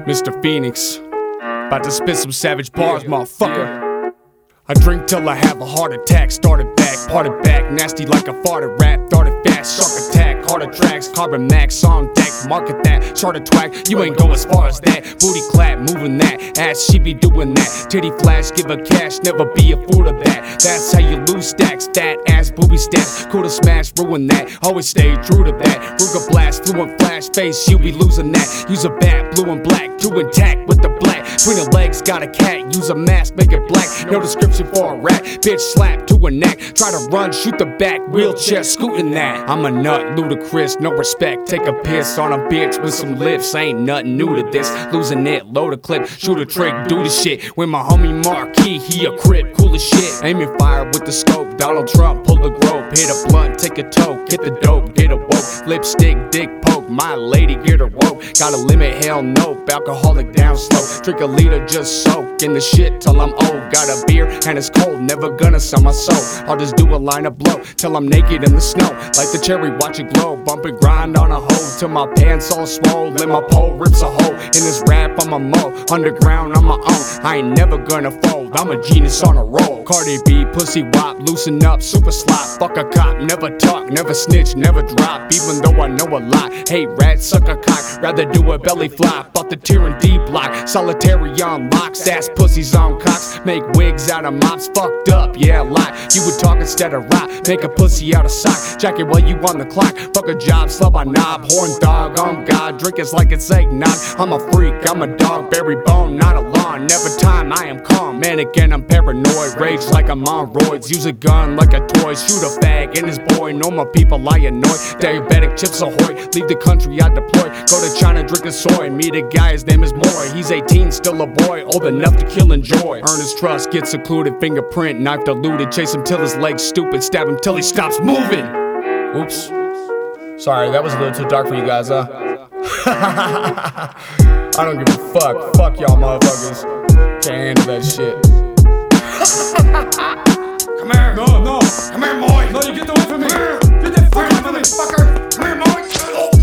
Mr. Phoenix, about to spit some savage bars, motherfucker. I drink till I have a heart attack, started back, parted back, nasty like a farted rap, started fast, shark attack, harder tracks, carbon max on deck, market that, short twag, you ain't go as far as that, booty clap, moving that, ass she be doing that, titty flash, give her cash, never be a fool of that, that's how you lose stacks, fat ass, booby stats, cool to smash, ruin that, always stay true to that, Ruger blast, fluent flash, face, you be losing that, use a bat, blue and black, too intact with the black, between the legs, got a cat, use a mask, make it black, no description for a rat, bitch slap to a neck, try to run, shoot the back, wheelchair scooting that, I'm a nut, ludicrous, no respect, take a piss on a bitch with some lips, ain't nothing new to this, losing it, load a clip, shoot a trick, do the shit, with my homie Marquis, he a crip, cool as shit, aiming fire with the scope, Donald Trump, pull the grove, hit a blunt, take a toke, hit the dope, get a woke, lipstick, dick poke, my lady get her woke, got a limit, hell no, alcoholic down slow, drink a liter, just soak in the shit till I'm old, got a beer and it's cold, never gonna sell my soul, I'll just do a line of blow, till I'm naked in the snow, like the cherry, watch it glow, bump and grind on a hoe, till my pants all swole, and my pole rips a hole, in this rap I'm a mo, underground on my own, I ain't never gonna fold, I'm a genius on a roll, Cardi B, pussy wop, loosen up, super slot, fuck a cop, never talk, never snitch, never drop, even though I know a lot, hate rat, suck a cock, rather do a belly flop, fuck the tier and D block, solitary on locks, ass pussies on cocks, make wigs out of mops, fucked up, yeah a lot, you would talk instead of rock, make a pussy out of sock, jacket while you on the clock, fuck a job, slub my knob, horn dog, on God, drink it's like it's eggnog, I'm a freak, I'm a dog, berry bone, not a lawn, never time, I am calm, man again I'm paranoid, rage like I'm on roids, use a gun like a toy, shoot a fag and his boy, know my people I annoy, diabetic chips ahoy, leave the country I deploy, go to China drink a soy, meet a guy his name is Moy, he's 18 still a boy, old enough to kill and joy, earn his trust, get secluded, fingerprint, knife diluted, chase him till his legs stupid, stab him till he stops moving. Oops, sorry that was a little too dark for you guys, huh? I don't give a fuck y'all motherfuckers, can't handle that shit. Come here. No, Come here, Moy. no, you get away from me. Come here. Get the fuck Come here, away from me, motherfucker. Come here, Moy.